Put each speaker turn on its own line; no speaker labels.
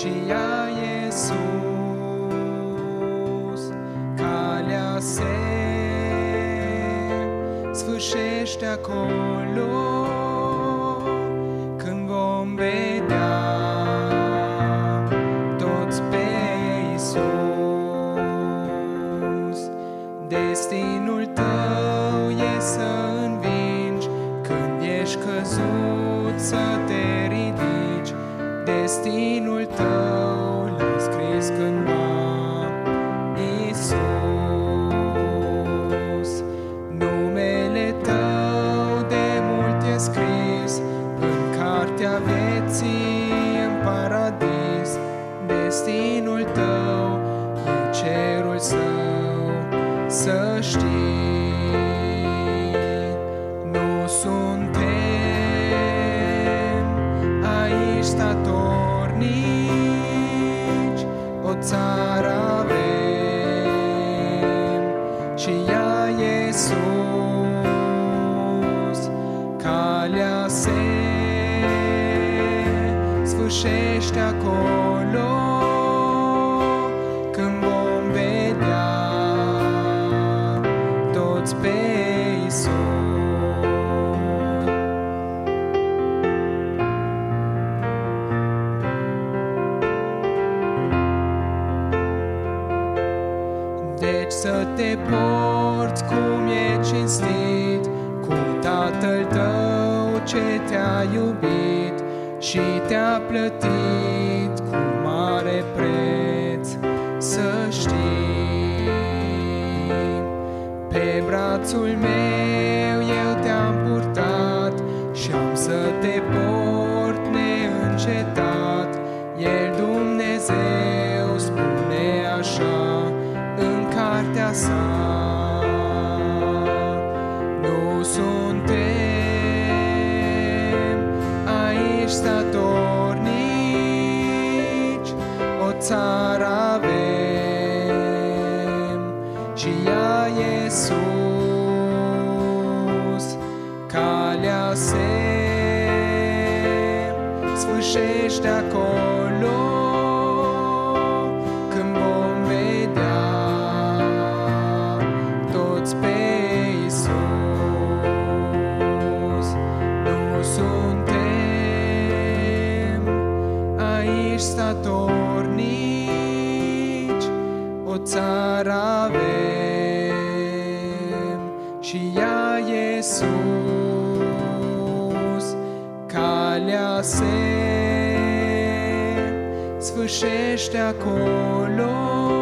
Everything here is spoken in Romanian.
și ea Iisus. Calea se sfârșește acolo când vom vedea toți pe Iisus. Destinul tău e să învingi când ești căzut, să te ridici. Destinul tău l-a scris cândva Iisus. Numele tău de mult e scris în cartea vieții în paradis. Destinul tău e cerul său, să știi. Nu suntem aici statornici, o țară avem și ea Iisus. Calea se sfârșește acolo când vom vedea toți pe Iisus. Deci să te porți cum e cinstit cu Tatăl tău ce te-a iubit și te-a plătit cu mare preț, să știi. Pe brațul meu eu te-am purtat și am să te port neîncetat. El, Dumnezeu, spune așa în cartea sa. Nu suntem aici statornici, o țară avem și ea Iisus. Calea se sfârșește acolo când vom vedea toți pe Iisus. Nu suntem aici statornici, o țară avem și ea Iisus. Calea se sfârșește acolo